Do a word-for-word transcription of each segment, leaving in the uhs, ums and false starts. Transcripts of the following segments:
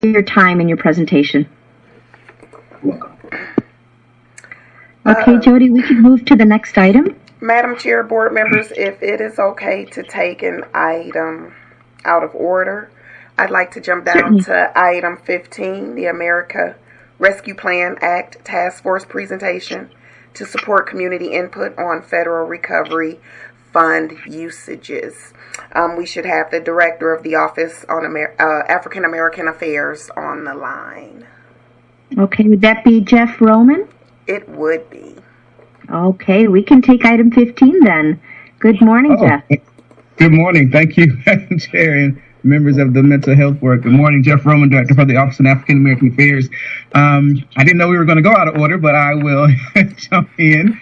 your time and your presentation. Okay, Jody, we can move to the next item. Madam Chair, board members, if it is okay to take an item out of order, I'd like to jump down Certainly. to item fifteen, the America Rescue Plan Act Task Force presentation to support community input on federal recovery fund usages. Um, we should have the Director of the Office on Amer- uh, African American Affairs on the line. Okay, would that be Jeff Roman? It would be. Okay, we can take item fifteen then. Good morning, oh, Jeff. Good morning. Thank you, Madam Chair, and members of the Mental Health Work. Good morning, Jeff Roman, Director for the Office of African American Affairs. Um, I didn't know we were going to go out of order, but I will jump in.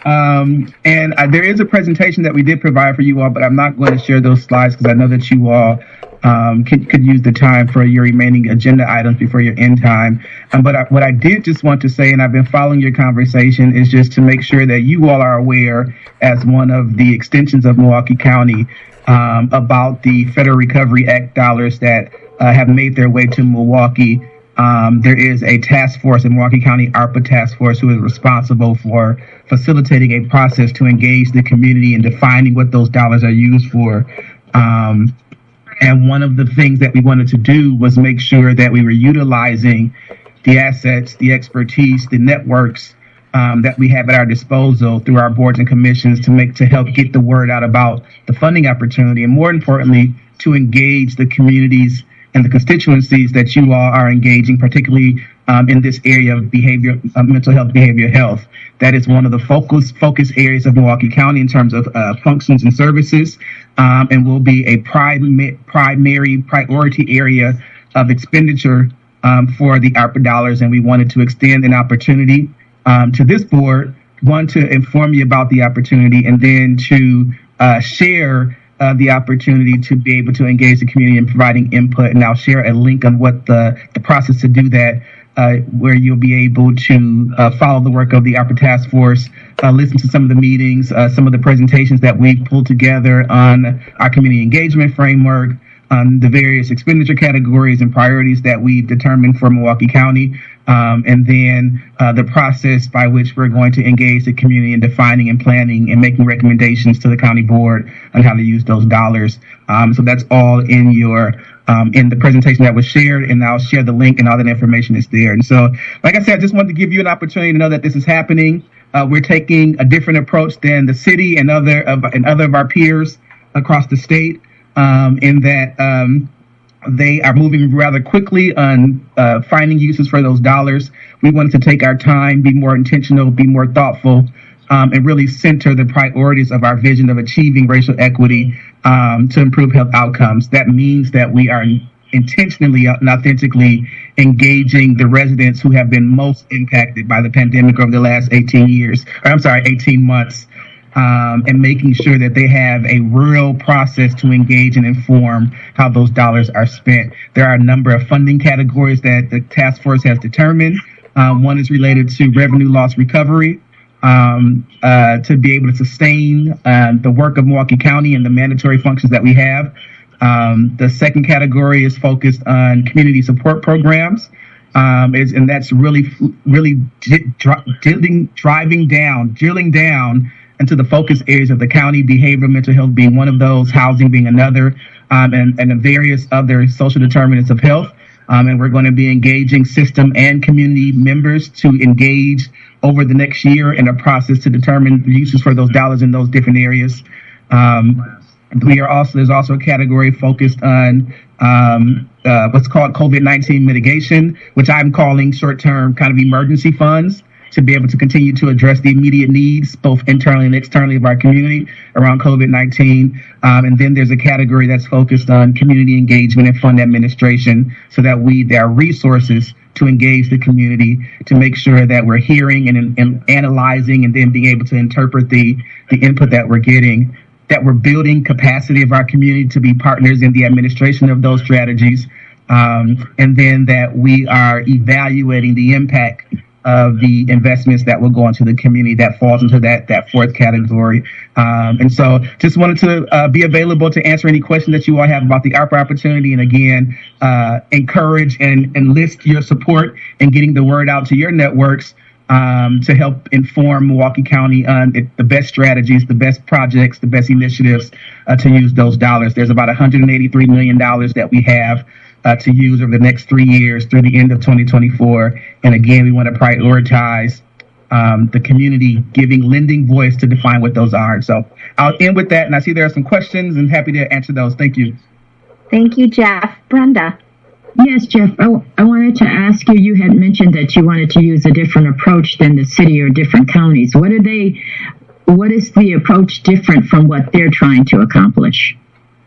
Um, and uh, there is a presentation that we did provide for you all, but I'm not going to share those slides because I know that you all um, could, could use the time for your remaining agenda items before your end time. Um, but I, what I did just want to say, and I've been following your conversation, is just to make sure that you all are aware, as one of the extensions of Milwaukee County, um, about the Federal Recovery Act dollars that uh, have made their way to Milwaukee. Um, there is a task force in Milwaukee County, ARPA task force, who is responsible for facilitating a process to engage the community in defining what those dollars are used for. Um, and one of the things that we wanted to do was make sure that we were utilizing the assets, the expertise, the networks um, that we have at our disposal through our boards and commissions to make to help get the word out about the funding opportunity, and more importantly, to engage the communities and the constituencies that you all are engaging, particularly um, in this area of behavior, uh, mental health, behavioral health. That is one of the focus focus areas of Milwaukee County in terms of uh, functions and services, um, and will be a prim- primary priority area of expenditure um, for the ARPA dollars. And we wanted to extend an opportunity um, to this board, one, to inform you about the opportunity, and then to uh, share Uh, the opportunity to be able to engage the community in providing input. And I'll share a link on what the, the process to do that, uh, where you'll be able to uh, follow the work of the ARPA Task Force, uh, listen to some of the meetings, uh, some of the presentations that we've pulled together on our community engagement framework, on the various expenditure categories and priorities that we've determined for Milwaukee County, um, and then uh, the process by which we're going to engage the community in defining and planning and making recommendations to the county board on how to use those dollars. Um, so that's all in your um, in the presentation that was shared, and I'll share the link and all that information is there. And so, like I said, I just wanted to give you an opportunity to know that this is happening. Uh, we're taking a different approach than the city and other of, and other of our peers across the state. Um, in that um, they are moving rather quickly on uh, finding uses for those dollars. We wanted to take our time, be more intentional, be more thoughtful, um, and really center the priorities of our vision of achieving racial equity um, to improve health outcomes. That means that we are intentionally and authentically engaging the residents who have been most impacted by the pandemic over the last eighteen years, or I'm sorry, eighteen months. Um, and making sure that they have a real process to engage and inform how those dollars are spent. There are a number of funding categories that the task force has determined. Uh, one is related to revenue loss recovery, um, uh, to be able to sustain uh, the work of Milwaukee County and the mandatory functions that we have. Um, the second category is focused on community support programs. Um, is, and that's really, really drilling, driving down, drilling down into the focus areas of the county, behavioral mental health being one of those, housing being another, um, and, and the various other social determinants of health. Um, and we're going to be engaging system and community members to engage over the next year in a process to determine the uses for those dollars in those different areas. Um, we are also, there's also a category focused on um, uh, what's called COVID nineteen mitigation, which I'm calling short-term kind of emergency funds, to be able to continue to address the immediate needs, both internally and externally, of our community around COVID nineteen. Um, and then there's a category that's focused on community engagement and fund administration, so that we, there are resources to engage the community, to make sure that we're hearing and, and analyzing and then being able to interpret the, the input that we're getting, that we're building capacity of our community to be partners in the administration of those strategies, um, and then that we are evaluating the impact of the investments that will go into the community that falls into that that fourth category. Um, and so just wanted to uh, be available to answer any questions that you all have about the ARPA opportunity. And again, uh, encourage and enlist your support in getting the word out to your networks um, to help inform Milwaukee County on it, the best strategies, the best projects, the best initiatives uh, to use those dollars. There's about one hundred eighty-three million dollars that we have Uh, to use over the next three years through the end of twenty twenty-four. And again, we want to prioritize um, the community giving lending voice to define what those are. So I'll end with that. And I see there are some questions and happy to answer those. Thank you. Thank you, Jeff. Brenda. Yes, Jeff, I, I wanted to ask you, you had mentioned that you wanted to use a different approach than the city or different counties. What are they, what is the approach different from what they're trying to accomplish?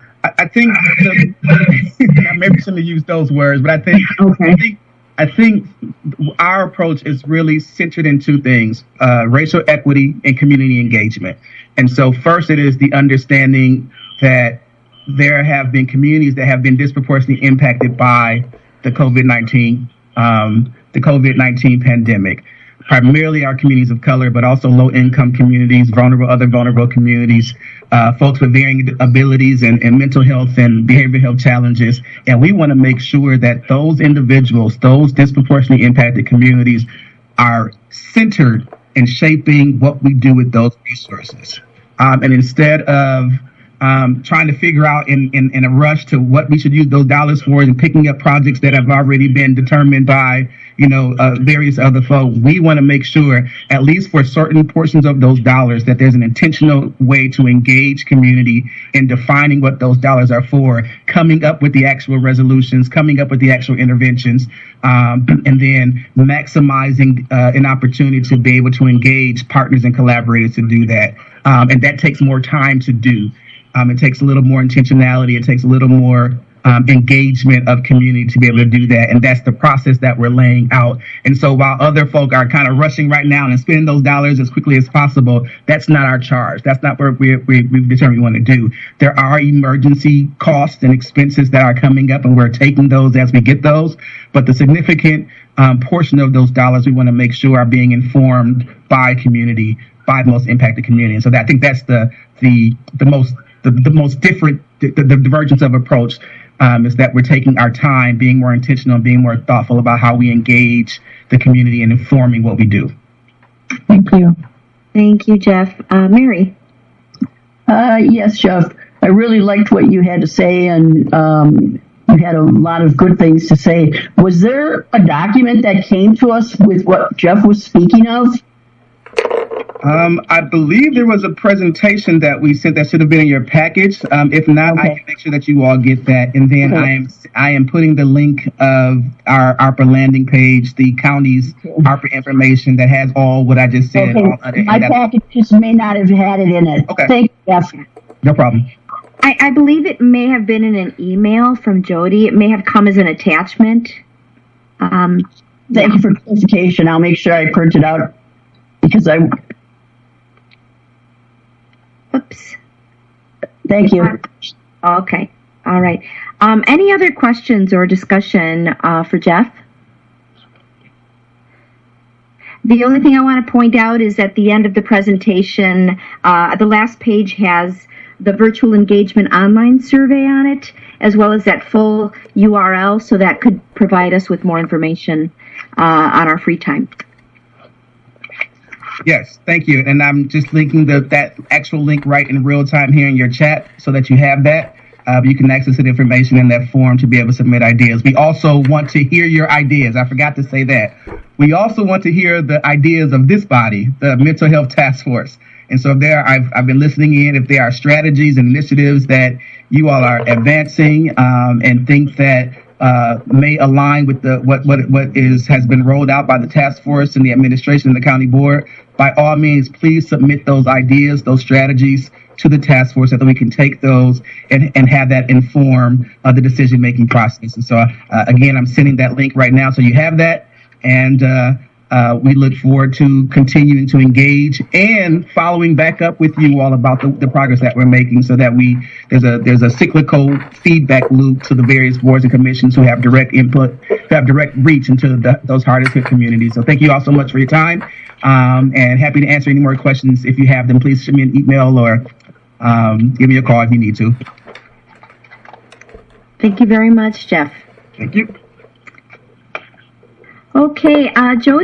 I think the, maybe I shouldn't use those words, but I think, okay. I think I think our approach is really centered in two things: uh, racial equity and community engagement. And so, first, it is the understanding that there have been communities that have been disproportionately impacted by the COVID nineteen um, the COVID nineteen pandemic. Primarily our communities of color, but also low-income communities, vulnerable, other vulnerable communities, uh, folks with varying abilities and, and mental health and behavioral health challenges. And we want to make sure that those individuals, those disproportionately impacted communities, are centered in shaping what we do with those resources. Um, and instead of um, trying to figure out in, in, in a rush to what we should use those dollars for and picking up projects that have already been determined by you know, uh, various other folks, we want to make sure, at least for certain portions of those dollars, that there's an intentional way to engage community in defining what those dollars are for, coming up with the actual resolutions, coming up with the actual interventions, um, and then maximizing uh, an opportunity to be able to engage partners and collaborators to do that. Um, and that takes more time to do. Um, it takes a little more intentionality. It takes a little more Um, engagement of community to be able to do that. And that's the process that we're laying out. And so while other folk are kind of rushing right now and spending those dollars as quickly as possible, that's not our charge. That's not what we, we, we've determined we want to do. There are emergency costs and expenses that are coming up, and we're taking those as we get those. But the significant um, portion of those dollars we want to make sure are being informed by community, by the most impacted community. And so that, I think that's the the the most the, the most different the, the divergence of approach. Um, is that we're taking our time, being more intentional, and being more thoughtful about how we engage the community and informing what we do. Thank you. Thank you, Jeff. Uh, Mary? Uh, yes, Jeff. I really liked what you had to say, and um, you had a lot of good things to say. Was there a document that came to us with what Jeff was speaking of? Um, I believe there was a presentation that we sent that should have been in your package. Um, if not, okay. I can make sure that you all get that. And then okay. I am I am putting the link of our ARPA landing page, the county's okay. ARPA information that has all what I just said. Okay. All other, My package just may not have had it in it. Okay. Thank you, Jeff. No problem. I, I believe it may have been in an email from Jody. It may have come as an attachment. Um, Thank yeah. you for clarification. I'll make sure I print it out because I... Oops. Thank you. Okay. All right. Um, any other questions or discussion uh, for Jeff? The only thing I want to point out is at the end of the presentation, uh, the last page has the virtual engagement online survey on it, as well as that full U R L, so that could provide us with more information uh, on our free time. Yes, thank you. And I'm just linking the, that actual link right in real time here in your chat so that you have that. Uh, you can access the information in that form to be able to submit ideas. We also want to hear your ideas. I forgot to say that. We also want to hear the ideas of this body, the Mental Health Task Force. And so if there, I've, I've been listening in. If there are strategies and initiatives that you all are advancing um, and think that uh, may align with the what what what is has been rolled out by the task force and the administration and the county board, by all means, please submit those ideas, those strategies to the task force so that we can take those and, and have that inform uh, the decision-making process. And so, uh, again, I'm sending that link right now so you have that. And uh, Uh, we look forward to continuing to engage and following back up with you all about the, the progress that we're making, so that we there's a there's a cyclical feedback loop to the various boards and commissions who have direct input, who have direct reach into the, those hardest hit communities. So thank you all so much for your time, um, and happy to answer any more questions. If you have them, please send me an email or um, give me a call if you need to. Thank you very much, Jeff. Thank you. Okay, uh, Joe.